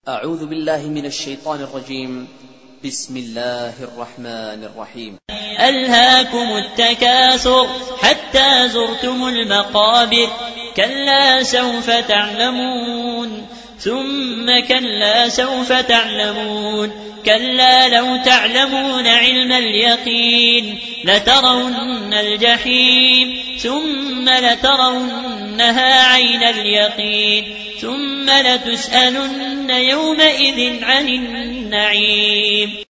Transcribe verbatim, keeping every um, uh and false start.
أعوذ بالله من الشيطان الرجيم. بسم الله الرحمن الرحيم. ألهاكم التكاثر حتى زرتم المقابر كلا سوف تعلمون ثم كلا سوف تعلمون كلا لو تعلمون علم اليقين لترون الجحيم ثم لترونها عين اليقين ثم لتسألن يومئذ عن النعيم.